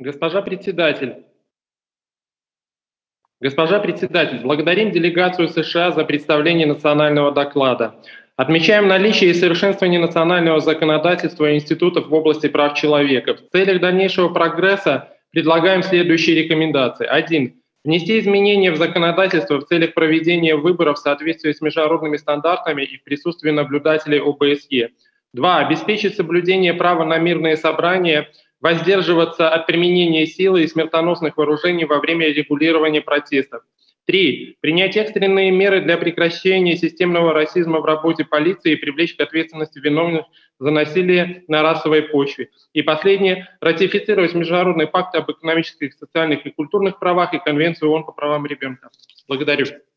Госпожа председатель, Госпожа председатель, благодарим делегацию США за представление национального доклада. Отмечаем наличие и совершенствование национального законодательства и институтов в области прав человека. В целях дальнейшего прогресса предлагаем следующие рекомендации. 1. Внести изменения в законодательство в целях проведения выборов в соответствии с международными стандартами и в присутствии наблюдателей ОБСЕ. 2. Обеспечить соблюдение права на мирные собрания, воздерживаться от применения силы и смертоносных вооружений во время регулирования протестов. 3. Принять экстренные меры для прекращения системного расизма в работе полиции и привлечь к ответственности виновных за насилие на расовой почве. И последнее. Ратифицировать Международный пакт об экономических, социальных и культурных правах и Конвенцию ООН по правам ребенка. Благодарю.